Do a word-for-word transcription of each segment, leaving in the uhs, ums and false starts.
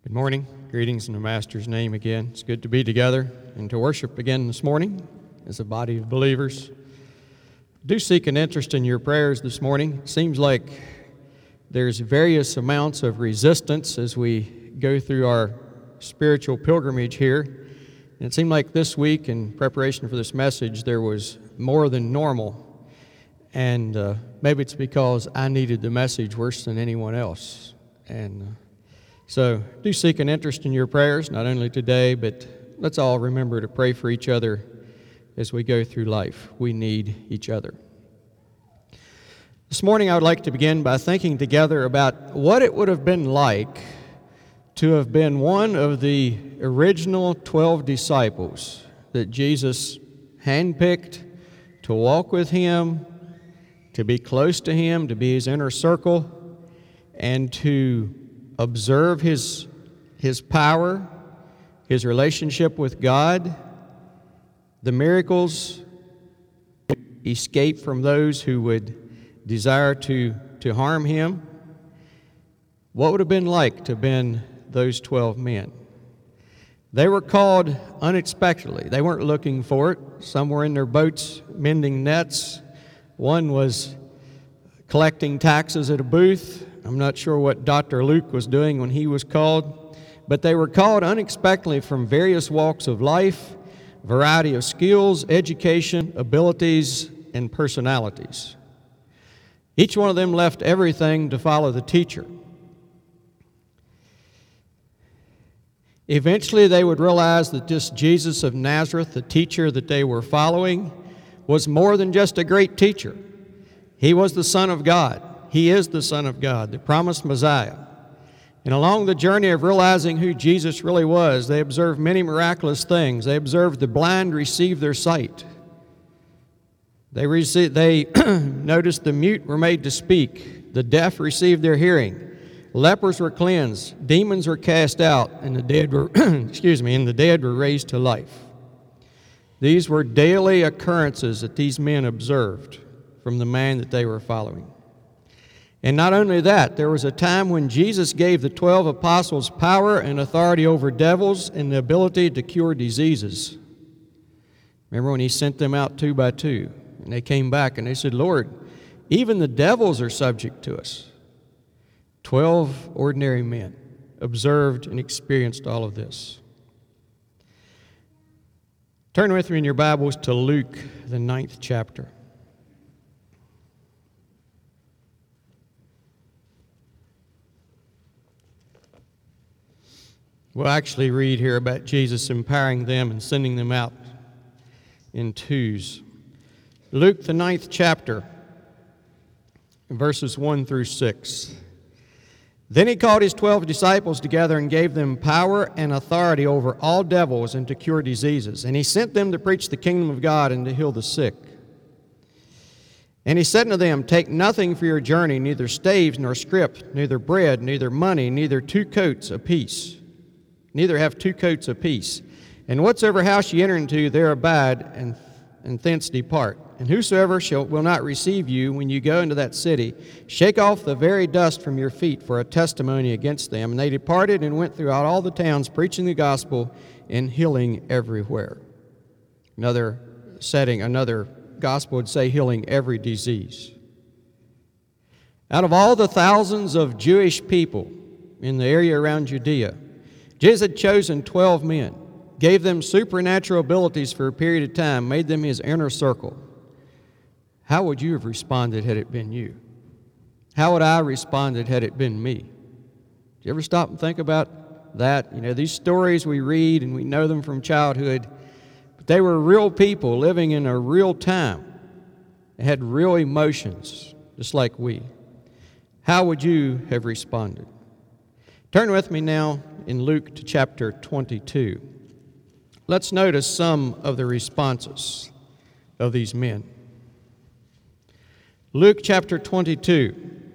Good morning. Greetings in the Master's name again. It's good to be together and to worship again this morning as a body of believers. Do seek an interest in your prayers this morning. It seems like there's various amounts of resistance as we go through our spiritual pilgrimage here. And it seemed like this week, in preparation for this message, there was more than normal. And uh, maybe it's because I needed the message worse than anyone else. And uh, so do seek an interest in your prayers, not only today, but let's all remember to pray for each other as we go through life. We need each other. This morning I would like to begin by thinking together about what it would have been like to have been one of the original twelve disciples that Jesus handpicked to walk with Him, to be close to Him, to be His inner circle, and to observe His, His power, His relationship with God, the miracles, escape from those who would desire to, to harm Him. What would it have been like to have been those twelve men? They were called unexpectedly. They weren't looking for it. Some were in their boats mending nets. One was collecting taxes at a booth. I'm not sure what Doctor Luke was doing when he was called, but they were called unexpectedly from various walks of life, variety of skills, education, abilities, and personalities. Each one of them left everything to follow the teacher. Eventually, they would realize that this Jesus of Nazareth, the teacher that they were following, was more than just a great teacher. He was the Son of God. He is the Son of God, the promised Messiah. And along the journey of realizing who Jesus really was, they observed many miraculous things. They observed the blind receive their sight. They, received, they noticed the mute were made to speak. The deaf received their hearing. Lepers were cleansed. Demons were cast out, and the dead were excuse me, and the dead were raised to life. These were daily occurrences that these men observed from the man that they were following. And not only that, there was a time when Jesus gave the twelve apostles power and authority over devils and the ability to cure diseases. Remember when He sent them out two by two, and they came back and they said, "Lord, even the devils are subject to us." Twelve ordinary men observed and experienced all of this. Turn with me in your Bibles to Luke, the ninth chapter. We'll actually read here about Jesus empowering them and sending them out in twos. Luke, the ninth chapter, verses one through six. Then He called His twelve disciples together and gave them power and authority over all devils and to cure diseases. And He sent them to preach the kingdom of God and to heal the sick. And He said unto them, "Take nothing for your journey, neither staves nor scrip, neither bread, neither money, neither two coats apiece. Neither have two coats apiece. And whatsoever house ye enter into, there abide, and, and thence depart. And whosoever shall will not receive you when you go into that city, shake off the very dust from your feet for a testimony against them." And they departed and went throughout all the towns, preaching the gospel and healing everywhere. Another setting, another gospel would say healing every disease. Out of all the thousands of Jewish people in the area around Judea, Jesus had chosen twelve men, gave them supernatural abilities for a period of time, made them His inner circle. How would you have responded had it been you? How would I have responded had it been me? Did you ever stop and think about that? You know, these stories we read and we know them from childhood, but they were real people living in a real time. They had real emotions, just like we. How would you have responded? Turn with me now in Luke to chapter twenty-two. Let's notice some of the responses of these men. Luke chapter twenty-two.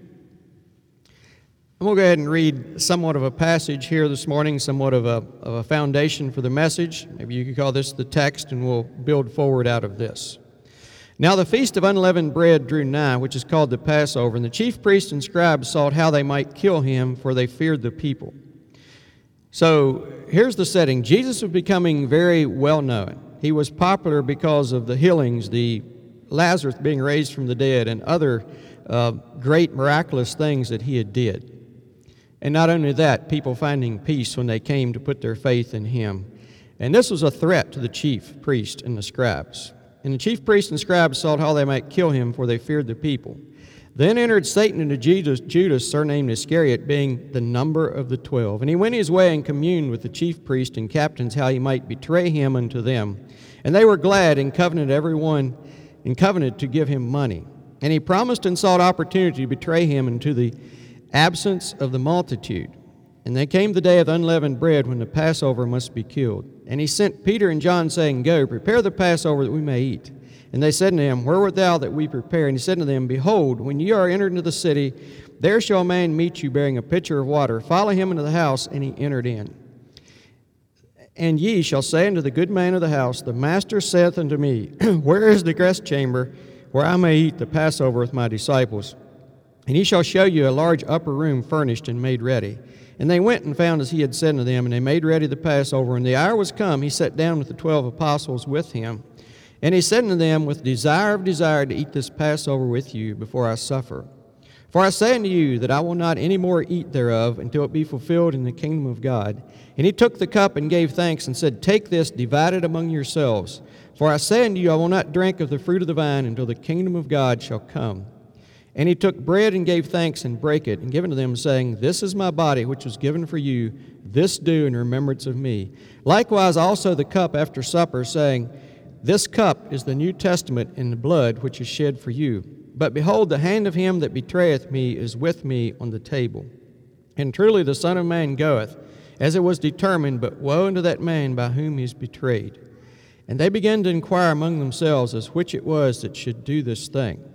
I'm going to go ahead and read somewhat of a passage here this morning, somewhat of a, of a foundation for the message. Maybe you could call this the text, and we'll build forward out of this. Now the feast of unleavened bread drew nigh, which is called the Passover, and the chief priests and scribes sought how they might kill him, for they feared the people. So here's the setting. Jesus was becoming very well known. He was popular because of the healings, the Lazarus being raised from the dead, and other uh, great miraculous things that he had did. And not only that, people finding peace when they came to put their faith in him. And this was a threat to the chief priest and the scribes. And the chief priests and scribes sought how they might kill him, for they feared the people. Then entered Satan into Judas, Judas, surnamed Iscariot, being the number of the twelve. And he went his way and communed with the chief priests and captains how he might betray him unto them. And they were glad and covenanted every one, and covenanted to give him money. And he promised and sought opportunity to betray him into the absence of the multitude. And there came the day of unleavened bread, when the Passover must be killed. And he sent Peter and John, saying, Go, prepare the Passover that we may eat. And they said unto him, Where wert thou that we prepare? And he said unto them, Behold, when ye are entered into the city, there shall a man meet you bearing a pitcher of water. Follow him into the house. And he entered in. And ye shall say unto the good man of the house, The master saith unto me, Where is the guest chamber, where I may eat the Passover with my disciples? And he shall show you a large upper room furnished and made ready. And they went and found as he had said unto them, and they made ready the Passover. And the hour was come, he sat down with the twelve apostles with him. And he said unto them, With desire of desire to eat this Passover with you before I suffer. For I say unto you that I will not any more eat thereof until it be fulfilled in the kingdom of God. And he took the cup and gave thanks and said, Take this, divide it among yourselves. For I say unto you, I will not drink of the fruit of the vine until the kingdom of God shall come. And he took bread and gave thanks and brake it, and given to them, saying, This is my body, which was given for you. This do in remembrance of me. Likewise also the cup after supper, saying, This cup is the New Testament in the blood which is shed for you. But behold, the hand of him that betrayeth me is with me on the table. And truly the Son of Man goeth, as it was determined, but woe unto that man by whom he is betrayed. And they began to inquire among themselves as which it was that should do this thing.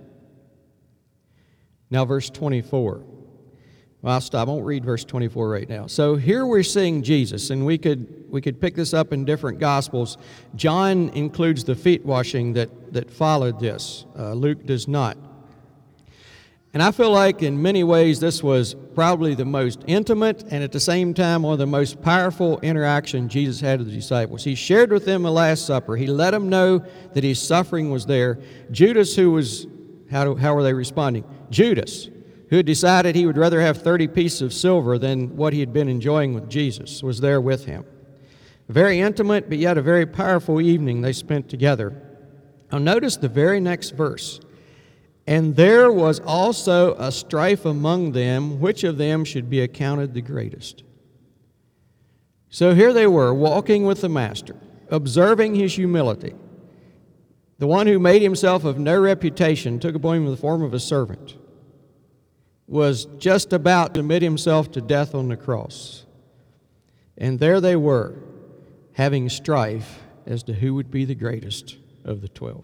Now, verse twenty-four. Well, I'll stop. I won't read verse twenty-four right now. So here we're seeing Jesus, and we could we could pick this up in different Gospels. John includes the feet washing that, that followed this. Uh, Luke does not. And I feel like in many ways this was probably the most intimate and at the same time one of the most powerful interaction Jesus had with the disciples. He shared with them the Last Supper. He let them know that his suffering was there. Judas, who was, how, do, how were they responding? Judas, who had decided he would rather have thirty pieces of silver than what he had been enjoying with Jesus, was there with him. A very intimate but yet a very powerful evening they spent together. Now notice the very next verse. And there was also a strife among them, which of them should be accounted the greatest. So here they were, walking with the Master, observing his humility. The one who made himself of no reputation, took upon him the form of a servant, was just about to submit himself to death on the cross. And there they were, having strife as to who would be the greatest of the twelve.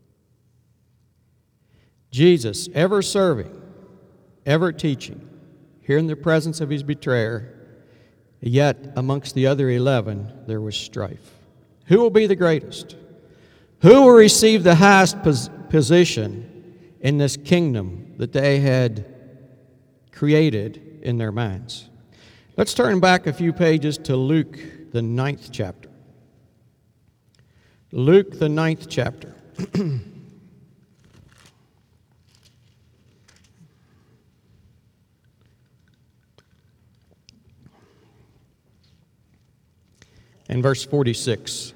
Jesus, ever serving, ever teaching, here in the presence of his betrayer, yet amongst the other eleven there was strife. Who will be the greatest? Who will receive the highest pos- position in this kingdom that they had created in their minds? Let's turn back a few pages to Luke, the ninth chapter. Luke, the ninth chapter. And verse forty-six.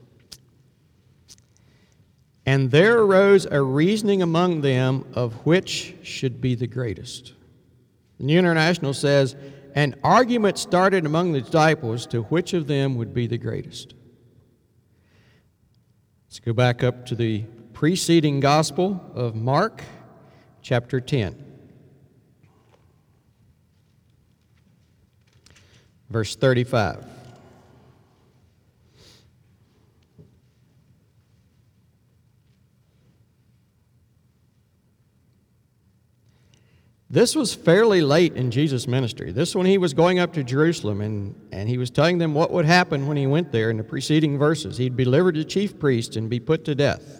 And there arose a reasoning among them of which should be the greatest. The New International says, an argument started among the disciples to which of them would be the greatest. Let's go back up to the preceding Gospel of Mark, chapter ten. Verse thirty-five. This was fairly late in Jesus' ministry. This when he was going up to Jerusalem, and, and he was telling them what would happen when he went there in the preceding verses. He'd be delivered to chief priests and be put to death.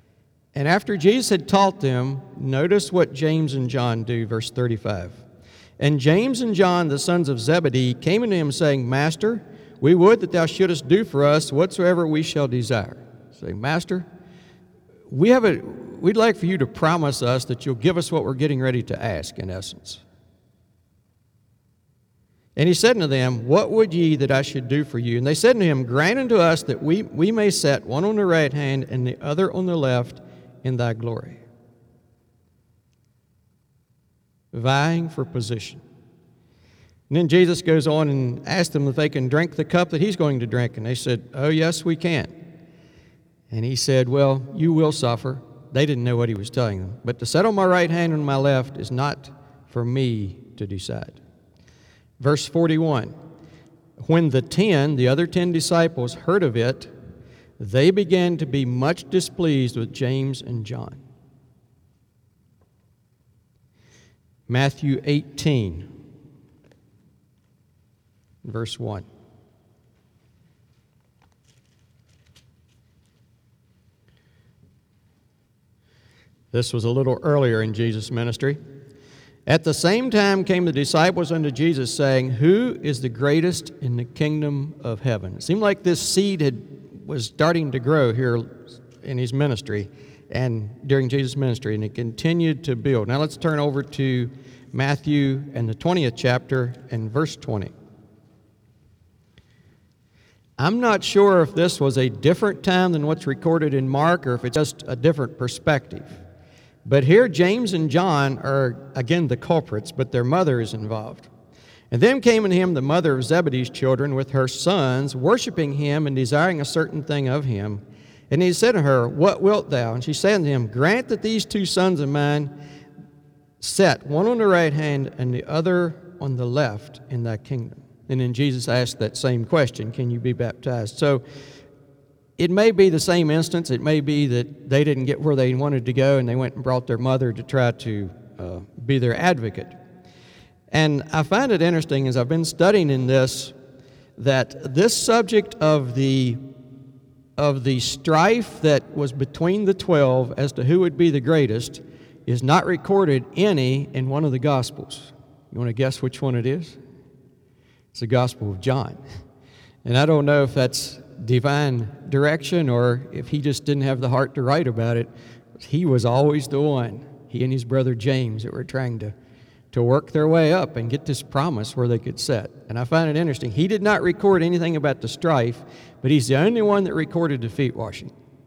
And after Jesus had taught them, notice what James and John do, verse thirty-five. And James and John, the sons of Zebedee, came unto him, saying, Master, we would that thou shouldest do for us whatsoever we shall desire. Say, Master, we have a, we'd like for you to promise us that you'll give us what we're getting ready to ask, in essence. And he said unto them, What would ye that I should do for you? And they said unto him, Grant unto us that we, we may set one on the right hand and the other on the left in thy glory. Vying for position. And then Jesus goes on and asks them if they can drink the cup that he's going to drink. And they said, Oh, yes, we can. And he said, Well, you will suffer. They didn't know what he was telling them. But to set on my right hand and on my left is not for me to decide. Verse forty-one, when the ten, the other ten disciples, heard of it, they began to be much displeased with James and John. Matthew eighteen, verse one. This was a little earlier in Jesus' ministry. At the same time came the disciples unto Jesus, saying, Who is the greatest in the kingdom of heaven? It seemed like this seed had, was starting to grow here in his ministry and during Jesus' ministry, and it continued to build. Now let's turn over to Matthew and the twentieth chapter and verse twenty. I'm not sure if this was a different time than what's recorded in Mark or if it's just a different perspective. But here James and John are, again, the culprits, but their mother is involved. And then came unto him the mother of Zebedee's children with her sons, worshiping him and desiring a certain thing of him. And he said to her, What wilt thou? And she said unto him, Grant that these two sons of mine set, one on the right hand and the other on the left in thy kingdom. And then Jesus asked that same question, Can you be baptized? So it may be the same instance. It may be that they didn't get where they wanted to go and they went and brought their mother to try to uh, be their advocate. And I find it interesting as I've been studying in this that this subject of the of the strife that was between the twelve as to who would be the greatest is not recorded any in one of the Gospels. You want to guess which one it is? It's the Gospel of John. And I don't know if that's divine direction or if he just didn't have the heart to write about it. He was always the one, he and his brother James, that were trying to, to work their way up and get this promise where they could set. And I find it interesting. He did not record anything about the strife, but he's the only one that recorded the feet washing.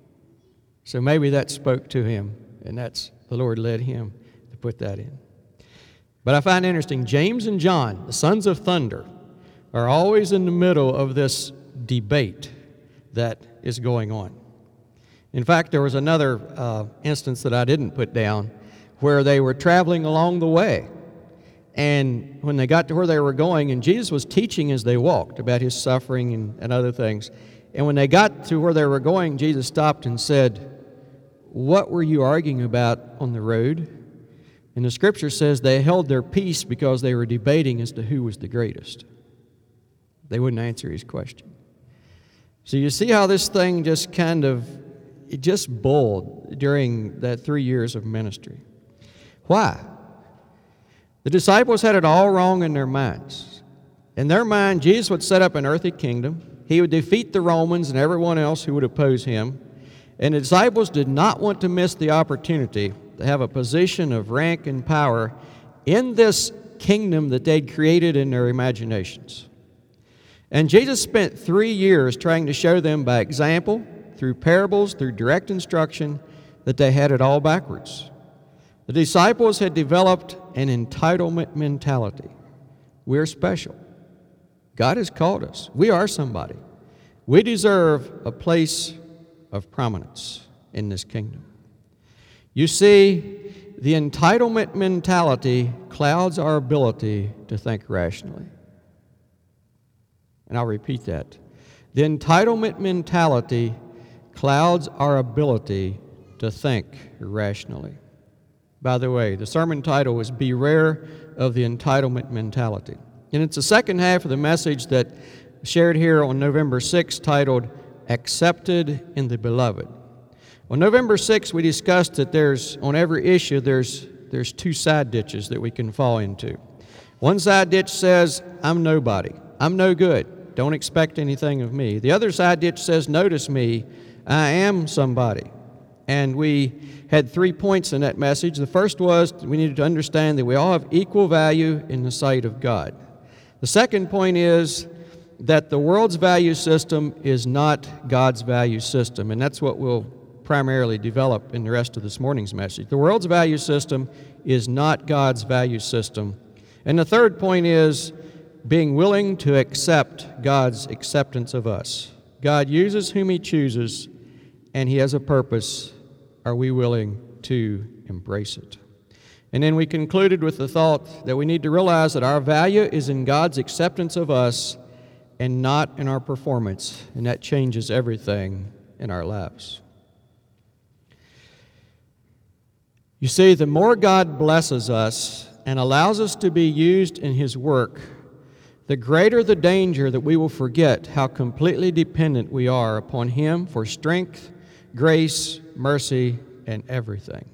So maybe that spoke to him, and that's the Lord led him to put that in. But I find it interesting, James and John, the sons of thunder, are always in the middle of this debate that is going on. In fact, there was another uh, instance that I didn't put down where they were traveling along the way. And when they got to where they were going, and Jesus was teaching as they walked about his suffering and, and other things. And when they got to where they were going, Jesus stopped and said, What were you arguing about on the road? And the scripture says they held their peace because they were debating as to who was the greatest. They wouldn't answer his question. So you see how this thing just kind of, it just boiled during that three years of ministry. Why? The disciples had it all wrong in their minds. In their mind, Jesus would set up an earthly kingdom. He would defeat the Romans and everyone else who would oppose him. And the disciples did not want to miss the opportunity to have a position of rank and power in this kingdom that they'd created in their imaginations. And Jesus spent three years trying to show them by example, through parables, through direct instruction, that they had it all backwards. The disciples had developed an entitlement mentality. We're special. God has called us. We are somebody. We deserve a place of prominence in this kingdom. You see, the entitlement mentality clouds our ability to think rationally. And I'll repeat that. The entitlement mentality clouds our ability to think rationally. By the way, the sermon title was Beware of the Entitlement Mentality. And it's the second half of the message that shared here on November sixth titled Accepted in the Beloved. On November sixth, we discussed that there's, on every issue, there's, there's two side ditches that we can fall into. One side ditch says, I'm nobody. I'm no good. Don't expect anything of me. The other side ditch says, notice me. I am somebody. And we had three points in that message. The first was we needed to understand that we all have equal value in the sight of God. The second point is that the world's value system is not God's value system, and that's what we'll primarily develop in the rest of this morning's message. The world's value system is not God's value system. And the third point is being willing to accept God's acceptance of us. God uses whom He chooses, and He has a purpose. Are we willing to embrace it? And then we concluded with the thought that we need to realize that our value is in God's acceptance of us and not in our performance, and that changes everything in our lives. You see, the more God blesses us and allows us to be used in His work, the greater the danger that we will forget how completely dependent we are upon Him for strength, grace, mercy, and everything.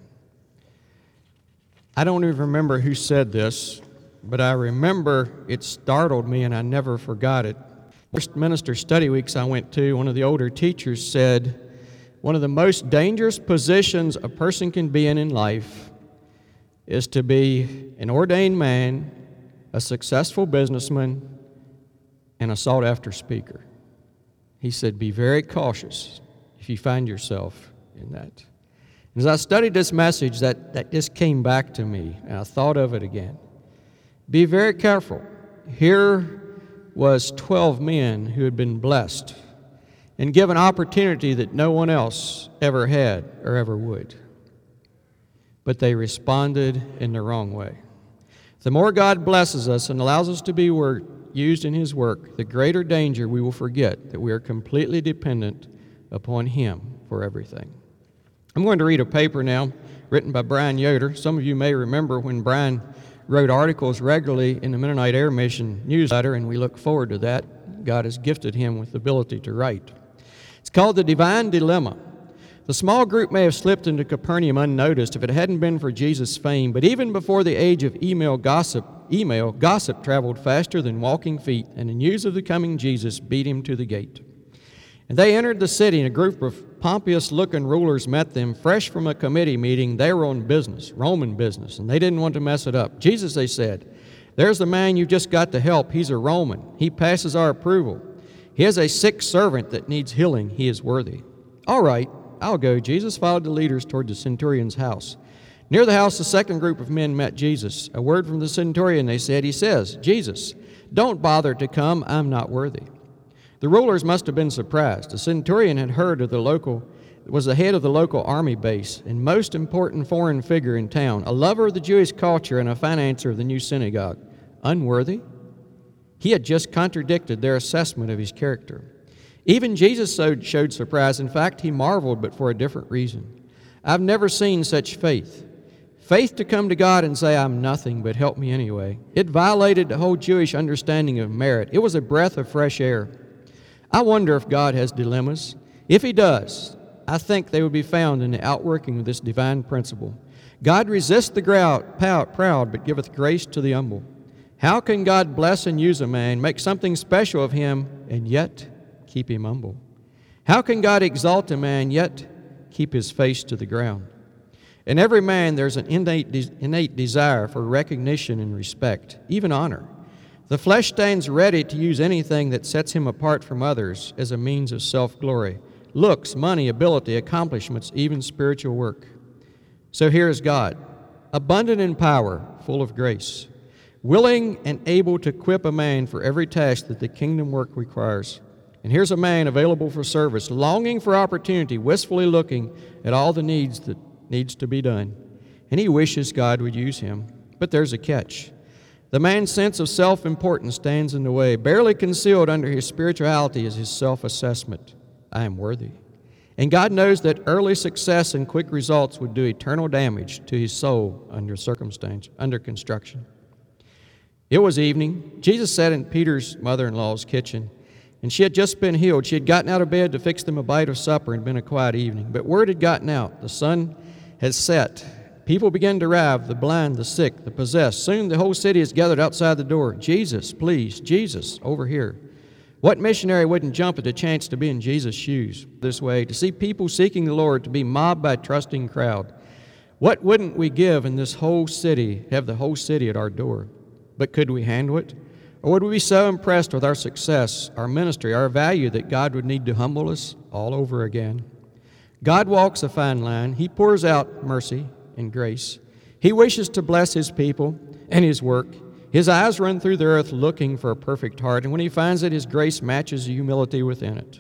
I don't even remember who said this, but I remember it startled me and I never forgot it. First minister study weeks I went to, one of the older teachers said, one of the most dangerous positions a person can be in in life is to be an ordained man, a successful businessman, and a sought-after speaker. He said, be very cautious if you find yourself in that. As I studied this message, that, that just came back to me, and I thought of it again. Be very careful. Here was twelve men who had been blessed and given opportunity that no one else ever had or ever would. But they responded in the wrong way. The more God blesses us and allows us to be work, used in His work, the greater danger we will forget that we are completely dependent upon Him for everything. I'm going to read a paper now written by Brian Yoder. Some of you may remember when Brian wrote articles regularly in the Mennonite Air Mission newsletter, and we look forward to that. God has gifted him with the ability to write. It's called The Divine Dilemma. The small group may have slipped into Capernaum unnoticed if it hadn't been for Jesus' fame, but even before the age of email gossip, email gossip traveled faster than walking feet, and the news of the coming Jesus beat him to the gate. And they entered the city, and a group of pompous-looking rulers met them, fresh from a committee meeting. They were on business, Roman business, and they didn't want to mess it up. Jesus, they said, there's the man you've just got to help. He's a Roman. He passes our approval. He has a sick servant that needs healing. He is worthy. All right, I'll go. Jesus followed the leaders toward the centurion's house. Near the house, the second group of men met Jesus. A word from the centurion, they said. He says, Jesus, don't bother to come. I'm not worthy. The rulers must have been surprised. The centurion had heard of the local, was the head of the local army base and most important foreign figure in town, a lover of the Jewish culture and a financier of the new synagogue. Unworthy? He had just contradicted their assessment of his character. Even Jesus showed surprise. In fact, he marveled, but for a different reason. I've never seen such faith. Faith to come to God and say, I'm nothing, but help me anyway. It violated the whole Jewish understanding of merit. It was a breath of fresh air. I wonder if God has dilemmas. If He does, I think they would be found in the outworking of this divine principle. God resists the proud, but giveth grace to the humble. How can God bless and use a man, make something special of him, and yet keep him humble? How can God exalt a man, yet keep his face to the ground? In every man there's an innate, innate desire for recognition and respect, even honor. The flesh stands ready to use anything that sets him apart from others as a means of self-glory. Looks, money, ability, accomplishments, even spiritual work. So here is God, abundant in power, full of grace, willing and able to equip a man for every task that the kingdom work requires. And here's a man available for service, longing for opportunity, wistfully looking at all the needs that needs to be done. And he wishes God would use him. But there's a catch. The man's sense of self-importance stands in the way. Barely concealed under his spirituality is his self-assessment. I am worthy. And God knows that early success and quick results would do eternal damage to his soul under circumstance, under construction. It was evening. Jesus sat in Peter's mother-in-law's kitchen, and she had just been healed. She had gotten out of bed to fix them a bite of supper and been a quiet evening. But word had gotten out. The sun had set. People begin to arrive, the blind, the sick, the possessed. Soon the whole city is gathered outside the door. Jesus, please, Jesus, over here. What missionary wouldn't jump at the chance to be in Jesus' shoes this way, to see people seeking the Lord, to be mobbed by a trusting crowd? What wouldn't we give in this whole city, have the whole city at our door? But could we handle it? Or would we be so impressed with our success, our ministry, our value that God would need to humble us all over again? God walks a fine line. He pours out mercy and grace. He wishes to bless His people and His work. His eyes run through the earth looking for a perfect heart, and when He finds it, His grace matches the humility within it.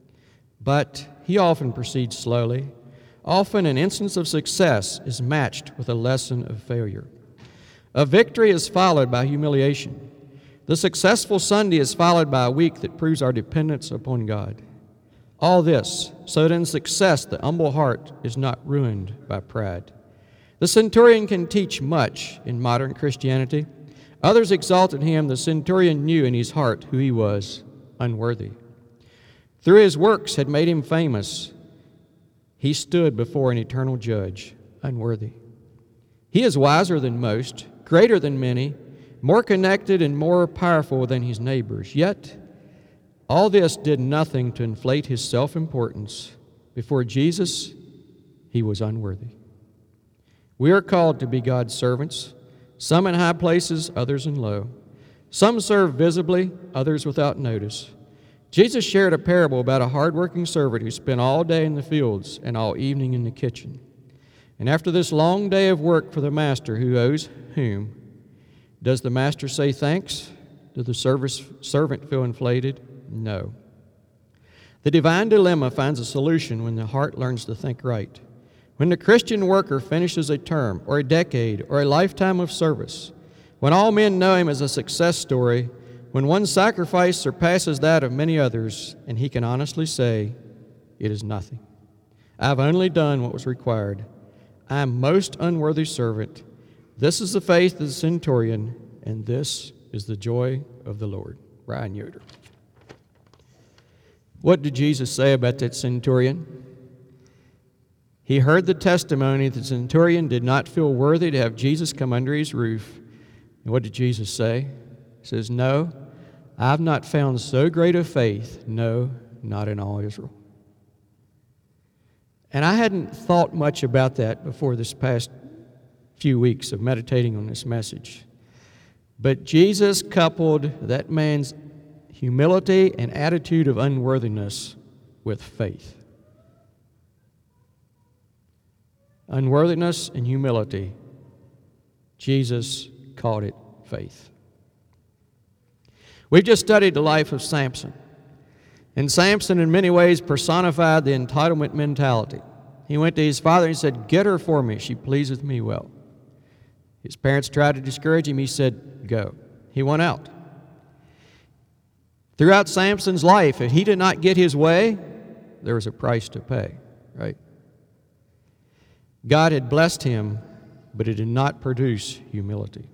But He often proceeds slowly. Often an instance of success is matched with a lesson of failure. A victory is followed by humiliation. The successful Sunday is followed by a week that proves our dependence upon God. All this so that in success the humble heart is not ruined by pride. The centurion can teach much in modern Christianity. Others exalted him. The centurion knew in his heart who he was, unworthy. Through his works had made him famous. He stood before an eternal judge, unworthy. He is wiser than most, greater than many, more connected and more powerful than his neighbors. Yet, all this did nothing to inflate his self-importance. Before Jesus, he was unworthy. We are called to be God's servants, some in high places, others in low. Some serve visibly, others without notice. Jesus shared a parable about a hard-working servant who spent all day in the fields and all evening in the kitchen. And after this long day of work for the master who owes whom, does the master say thanks? Does the service servant feel inflated? No. The divine dilemma finds a solution when the heart learns to think right. When the Christian worker finishes a term or a decade or a lifetime of service, when all men know him as a success story, when one sacrifice surpasses that of many others, and he can honestly say, it is nothing. I've only done what was required. I am most unworthy servant. This is the faith of the centurion, and this is the joy of the Lord. Ryan Yoder. What did Jesus say about that centurion? He heard the testimony that the centurion did not feel worthy to have Jesus come under his roof. And what did Jesus say? He says, no, I've not found so great a faith, no, not in all Israel. And I hadn't thought much about that before this past few weeks of meditating on this message. But Jesus coupled that man's humility and attitude of unworthiness with faith. Unworthiness and humility, Jesus called it faith. We've just studied the life of Samson. And Samson in many ways personified the entitlement mentality. He went to his father and he said, get her for me, she pleaseth me well. His parents tried to discourage him. He said, go. He went out. Throughout Samson's life, if he did not get his way, there was a price to pay, right? God had blessed him, but it did not produce humility.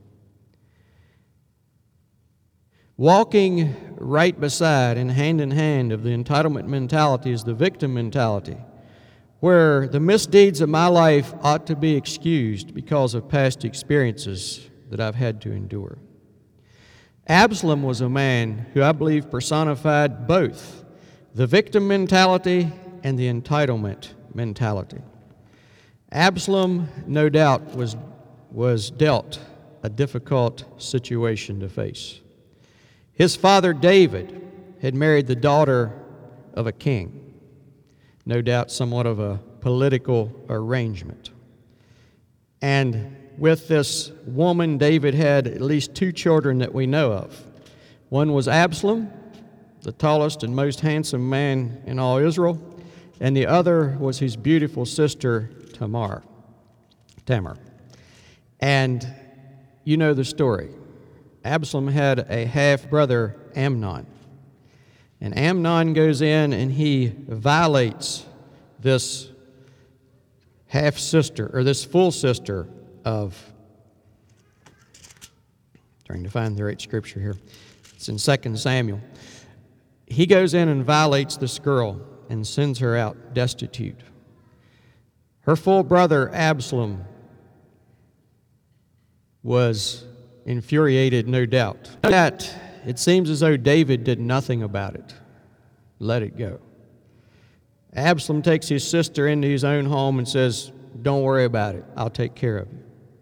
Walking right beside and hand in hand of the entitlement mentality is the victim mentality, where the misdeeds of my life ought to be excused because of past experiences that I've had to endure. Absalom was a man who I believe personified both the victim mentality and the entitlement mentality. Absalom, no doubt, was, was dealt a difficult situation to face. His father David had married the daughter of a king, no doubt somewhat of a political arrangement. And with this woman, David had at least two children that we know of. One was Absalom, the tallest and most handsome man in all Israel, and the other was his beautiful sister Tamar. Tamar. And you know the story. Absalom had a half-brother, Amnon. And Amnon goes in and he violates this half-sister, or this full sister of, trying to find the right scripture here. It's in Second Samuel. He goes in and violates this girl and sends her out destitute. Her full brother, Absalom, was infuriated, no doubt. That it seems as though David did nothing about it. Let it go. Absalom takes his sister into his own home and says, "Don't worry about it. I'll take care of you."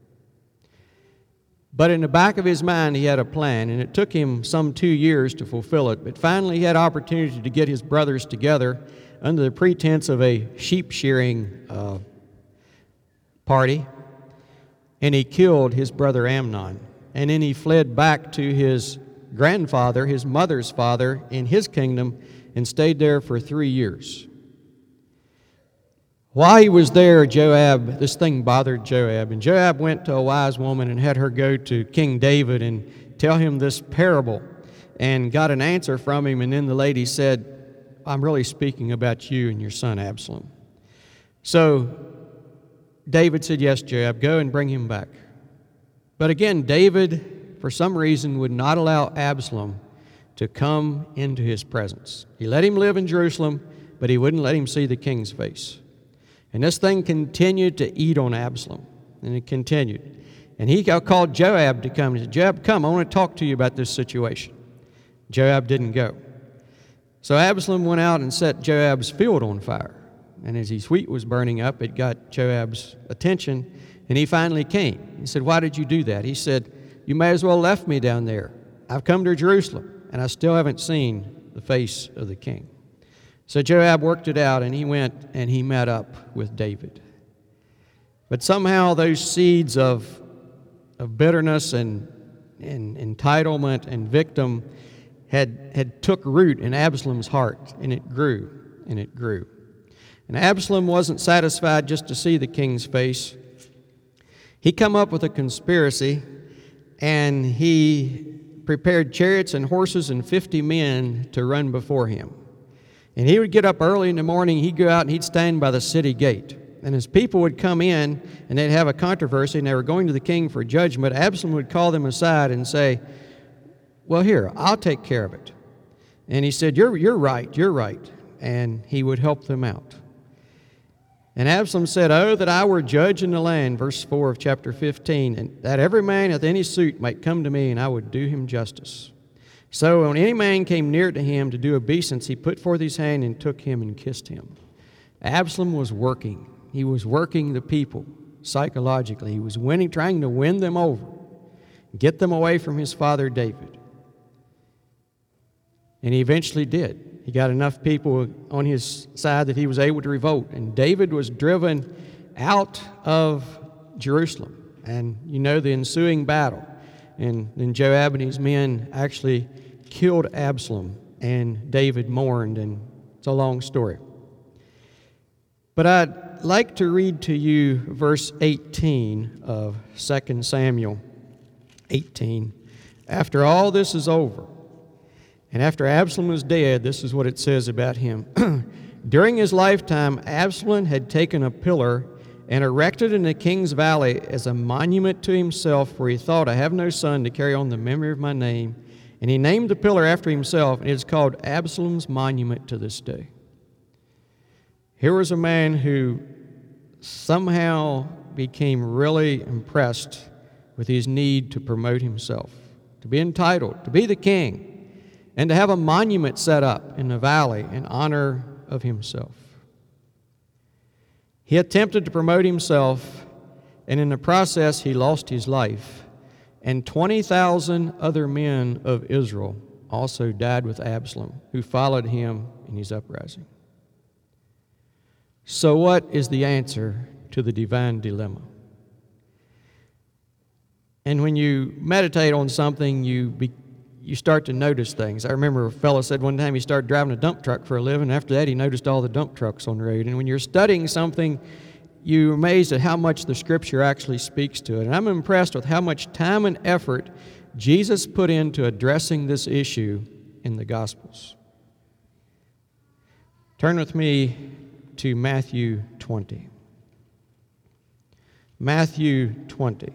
But in the back of his mind, he had a plan, and it took him some two years to fulfill it. But finally, he had opportunity to get his brothers together under the pretense of a sheep shearing uh, party, and he killed his brother Amnon. And then he fled back to his grandfather, his mother's father, in his kingdom, and stayed there for three years. While he was there, Joab, this thing bothered Joab, and Joab went to a wise woman and had her go to King David and tell him this parable, and got an answer from him, and then the lady said, "I'm really speaking about you and your son Absalom." So David said, "Yes, Joab, go and bring him back." But again, David, for some reason, would not allow Absalom to come into his presence. He let him live in Jerusalem, but he wouldn't let him see the king's face. And this thing continued to eat on Absalom, and it continued. And he called Joab to come. He said, "Joab, come, I want to talk to you about this situation." Joab didn't go. So Absalom went out and set Joab's field on fire. And as his wheat was burning up, it got Joab's attention, and he finally came. He said, "Why did you do that?" He said, "You may as well left me down there. I've come to Jerusalem, and I still haven't seen the face of the king." So Joab worked it out, and he went and he met up with David. But somehow those seeds of, of bitterness and, and entitlement and victim had, had took root in Absalom's heart, and it grew and it grew. And Absalom wasn't satisfied just to see the king's face. He come up with a conspiracy, and he prepared chariots and horses and fifty men to run before him. And he would get up early in the morning, he'd go out and he'd stand by the city gate. And as people would come in and they'd have a controversy and they were going to the king for judgment, Absalom would call them aside and say, "Well, here, I'll take care of it." And he said, you're, you're right, you're right. And he would help them out. And Absalom said, "Oh, that I were judge in the land," verse four of chapter fifteen, "and that every man with any suit might come to me, and I would do him justice." So when any man came near to him to do obeisance, he put forth his hand and took him and kissed him. Absalom was working. He was working the people psychologically. He was winning, trying to win them over, get them away from his father David. And he eventually did. He got enough people on his side that he was able to revolt. And David was driven out of Jerusalem. And you know the ensuing battle. And then Joab and his men actually killed Absalom, and David mourned, and it's a long story. But I'd like to read to you verse eighteen of Second Samuel eighteen. After all this is over, and after Absalom was dead, this is what it says about him. During his lifetime, Absalom had taken a pillar and erected in the king's valley as a monument to himself, for he thought, "I have no son to carry on the memory of my name." And he named the pillar after himself, and it is called Absalom's monument to this day. Here was a man who somehow became really impressed with his need to promote himself, to be entitled, to be the king, and to have a monument set up in the valley in honor of himself. He attempted to promote himself, and in the process he lost his life. And twenty thousand other men of Israel also died with Absalom, who followed him in his uprising. So what is the answer to the divine dilemma? And when you meditate on something, you be, you start to notice things. I remember a fellow said one time he started driving a dump truck for a living. After that, he noticed all the dump trucks on the road. And when you're studying something, you're amazed at how much the Scripture actually speaks to it. And I'm impressed with how much time and effort Jesus put into addressing this issue in the Gospels. Turn with me to Matthew twenty. Matthew twenty.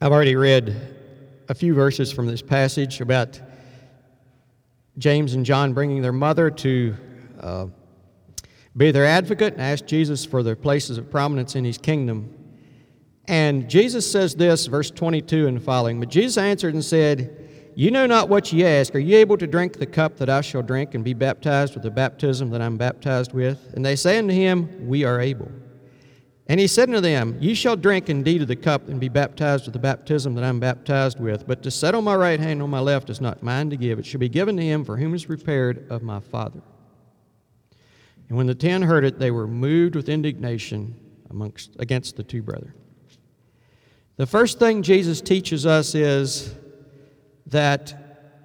I've already read a few verses from this passage about James and John bringing their mother to uh, be their advocate and ask Jesus for their places of prominence in his kingdom. And Jesus says this, verse twenty-two and following, "But Jesus answered and said, You know not what ye ask. Are ye able to drink the cup that I shall drink and be baptized with the baptism that I am baptized with? And they say unto him, We are able. And he said unto them, Ye shall drink indeed of the cup and be baptized with the baptism that I am baptized with. But to set on my right hand and on my left is not mine to give. It shall be given to him for whom is prepared of my Father. And when the ten heard it, they were moved with indignation amongst against the two brethren." The first thing Jesus teaches us is that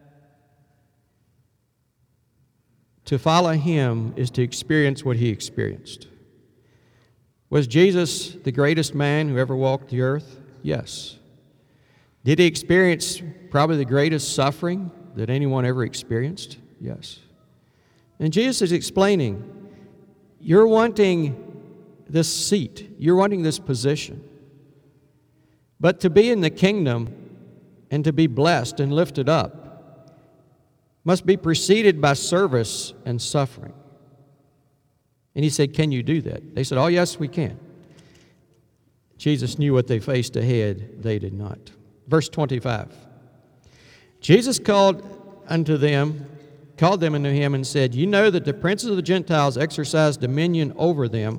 to follow him is to experience what he experienced. Was Jesus the greatest man who ever walked the earth? Yes. Did he experience probably the greatest suffering that anyone ever experienced? Yes. And Jesus is explaining, you're wanting this seat, you're wanting this position. But to be in the kingdom and to be blessed and lifted up must be preceded by service and suffering. And he said, Can you do that? They said, Oh, yes, we can. Jesus knew what they faced ahead. They did not. Verse twenty-five. Jesus called unto them, called them unto him and said, You know that the princes of the Gentiles exercise dominion over them,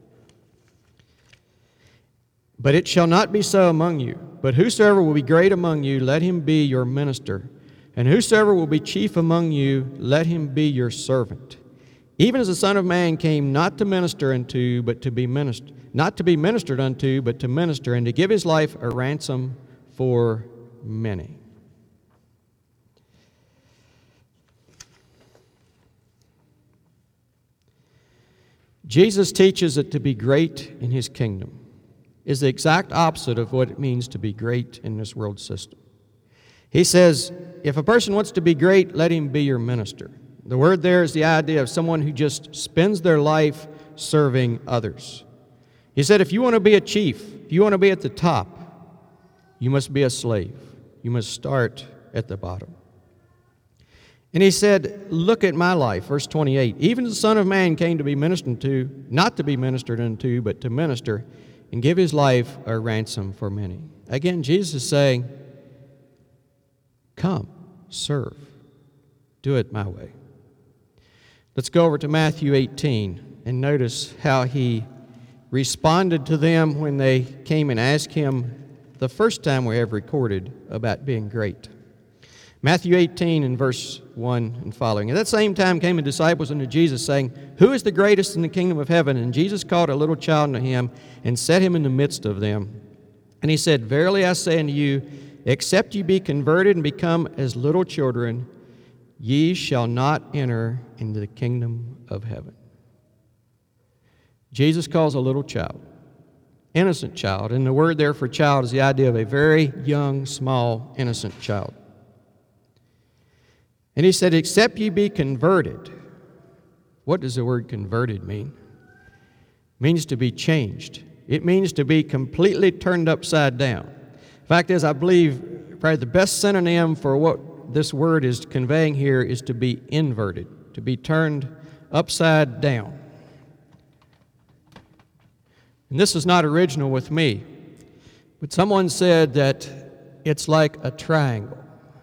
but it shall not be so among you. But whosoever will be great among you, let him be your minister. And whosoever will be chief among you, let him be your servant. Even as the Son of Man came not to minister unto, but to be ministered, not to be ministered unto, but to minister, and to give his life a ransom for many. Jesus teaches that to be great in his kingdom is the exact opposite of what it means to be great in this world system. He says, if a person wants to be great, let him be your minister. The word there is the idea of someone who just spends their life serving others. He said, if you want to be a chief, if you want to be at the top, you must be a slave. You must start at the bottom. And he said, look at my life, verse twenty-eight. Even the Son of Man came to be ministered to, not to be ministered unto, but to minister, and give his life a ransom for many. Again, Jesus is saying, come, serve. Do it my way. Let's go over to Matthew eighteen and notice how he responded to them when they came and asked him the first time we have recorded about being great. Matthew eighteen and verse one and following. At that same time came the disciples unto Jesus, saying, Who is the greatest in the kingdom of heaven? And Jesus called a little child unto him, and set him in the midst of them. And he said, Verily I say unto you, except ye be converted and become as little children, ye shall not enter into the kingdom of heaven. Jesus calls a little child, innocent child, and the word there for child is the idea of a very young, small, innocent child. And he said, except ye be converted. What does the word converted mean? It means to be changed. It means to be completely turned upside down. Fact is, I believe probably the best synonym for what this word is conveying here is to be inverted, to be turned upside down. And this is not original with me, but someone said that it's like a triangle.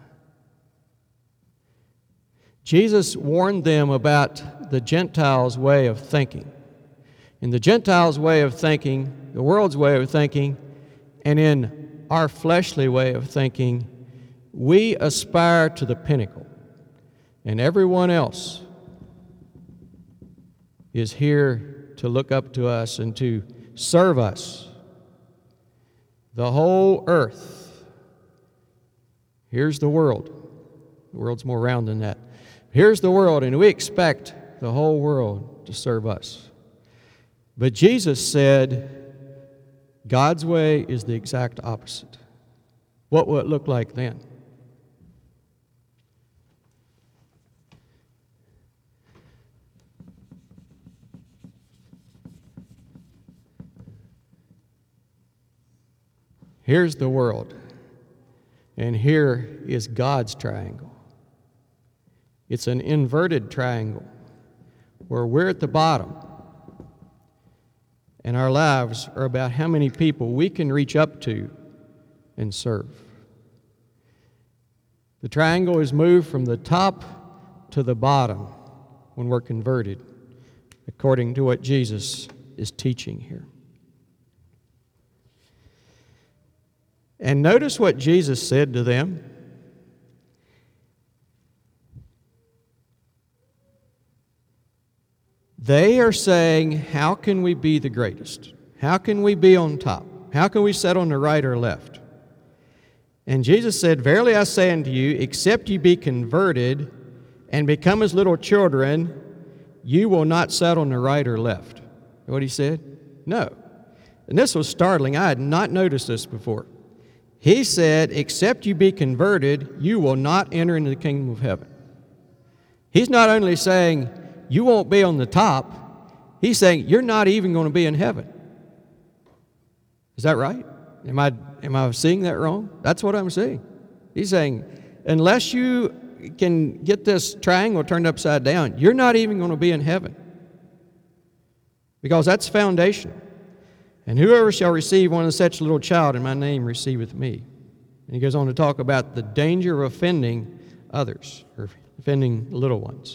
Jesus warned them about the Gentiles' way of thinking. In the Gentiles' way of thinking, the world's way of thinking, and in our fleshly way of thinking, we aspire to the pinnacle. And everyone else is here to look up to us and to serve us. The whole earth. Here's the world. The world's more round than that. Here's the world, and we expect the whole world to serve us. But Jesus said, God's way is the exact opposite. What will it look like then? Here's the world. And here is God's triangle. It's an inverted triangle where we're at the bottom, and our lives are about how many people we can reach up to and serve. The triangle is moved from the top to the bottom when we're converted, according to what Jesus is teaching here. And notice what Jesus said to them. They are saying, how can we be the greatest? How can we be on top? How can we sit on the right or left? And Jesus said, verily I say unto you, except you be converted and become as little children, you will not sit on the right or left. You know what he said? No. And this was startling. I had not noticed this before. He said, except you be converted, you will not enter into the kingdom of heaven. He's not only saying you won't be on the top, he's saying you're not even going to be in heaven. Is that right? Am I, am I seeing that wrong? That's what I'm seeing. He's saying, unless you can get this triangle turned upside down, you're not even going to be in heaven. Because that's foundational. And whoever shall receive one of such little child in my name receiveth me. And he goes on to talk about the danger of offending others, or offending little ones.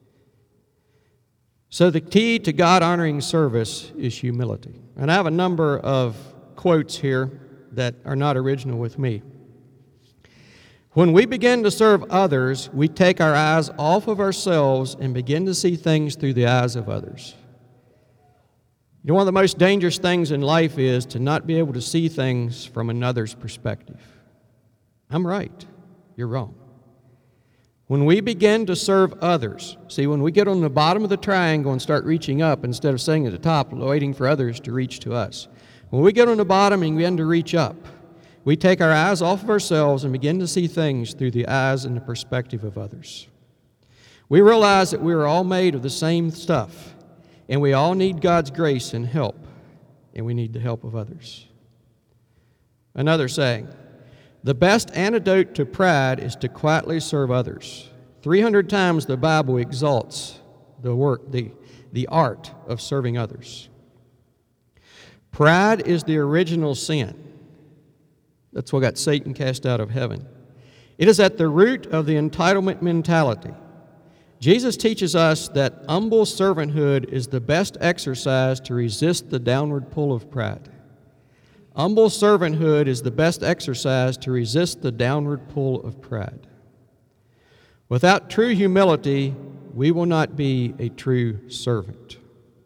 So the key to God-honoring service is humility. And I have a number of quotes here that are not original with me. When we begin to serve others, we take our eyes off of ourselves and begin to see things through the eyes of others. You know, one of the most dangerous things in life is to not be able to see things from another's perspective. I'm right. You're wrong. When we begin to serve others, see, when we get on the bottom of the triangle and start reaching up instead of staying at the top, waiting for others to reach to us, when we get on the bottom and begin to reach up, we take our eyes off of ourselves and begin to see things through the eyes and the perspective of others. We realize that we are all made of the same stuff, and we all need God's grace and help, and we need the help of others. Another saying, the best antidote to pride is to quietly serve others. three hundred times the Bible exalts the work, the, the art of serving others. Pride is the original sin. That's what got Satan cast out of heaven. It is at the root of the entitlement mentality. Jesus teaches us that humble servanthood is the best exercise to resist the downward pull of pride. Humble servanthood is the best exercise to resist the downward pull of pride. Without true humility, we will not be a true servant.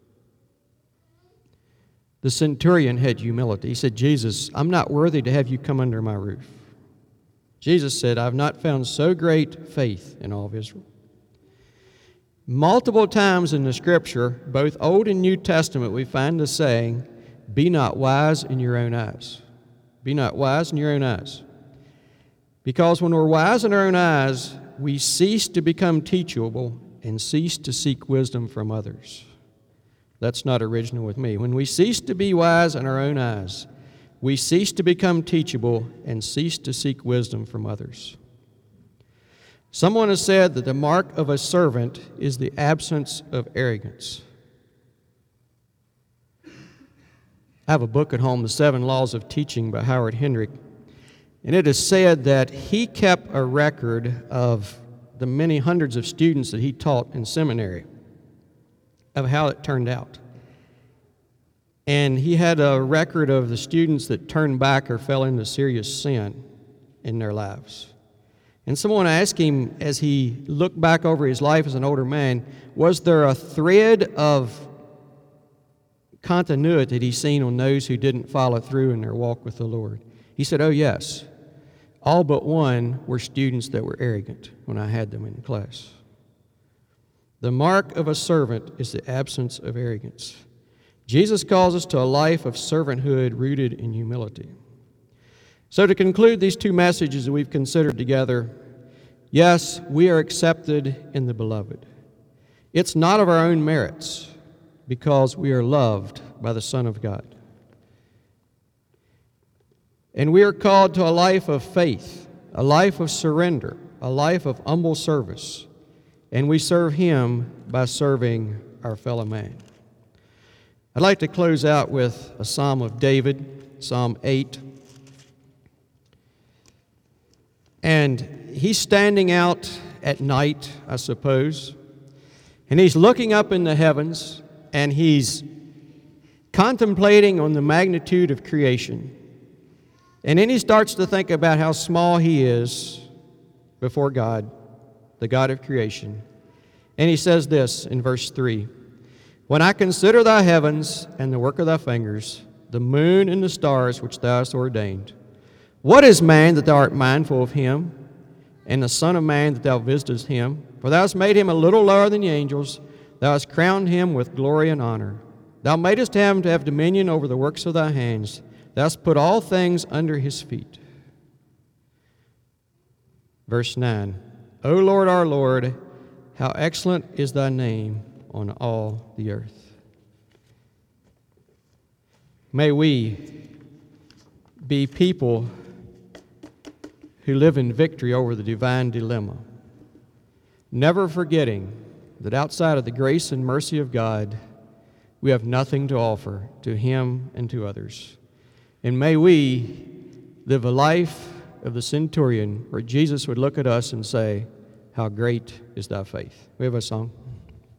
The centurion had humility. He said, Jesus, I'm not worthy to have you come under my roof. Jesus said, I've not found so great faith in all of Israel. Multiple times in the Scripture, both Old and New Testament, we find the saying, be not wise in your own eyes. Be not wise in your own eyes. Because when we're wise in our own eyes, we cease to become teachable and cease to seek wisdom from others. That's not original with me. When we cease to be wise in our own eyes, we cease to become teachable and cease to seek wisdom from others. Someone has said that the mark of a servant is the absence of arrogance. I have a book at home, The Seven Laws of Teaching by Howard Hendrick, and it is said that he kept a record of the many hundreds of students that he taught in seminary, of how it turned out. And he had a record of the students that turned back or fell into serious sin in their lives. And someone asked him, as he looked back over his life as an older man, was there a thread of continuity that he's seen on those who didn't follow through in their walk with the Lord? He said, oh yes. All but one were students that were arrogant when I had them in class. The mark of a servant is the absence of arrogance. Jesus calls us to a life of servanthood rooted in humility. So to conclude these two messages that we've considered together, yes, we are accepted in the Beloved. It's not of our own merits, because we are loved by the Son of God. And we are called to a life of faith, a life of surrender, a life of humble service, and we serve Him by serving our fellow man. I'd like to close out with a Psalm of David, Psalm eight. And he's standing out at night, I suppose, and he's looking up in the heavens, and he's contemplating on the magnitude of creation. And then he starts to think about how small he is before God, the God of creation. And he says this in verse three, "When I consider thy heavens and the work of thy fingers, the moon and the stars which thou hast ordained, what is man that thou art mindful of him, and the son of man that thou visitest him? For thou hast made him a little lower than the angels, thou hast crowned him with glory and honor. Thou madest him to have dominion over the works of thy hands. Thou hast put all things under his feet." Verse nine, "O Lord, our Lord, how excellent is thy name on all the earth." May we be people who live in victory over the divine dilemma, never forgetting that outside of the grace and mercy of God, we have nothing to offer to Him and to others. And may we live a life of the centurion where Jesus would look at us and say, "How great is thy faith." We have a song.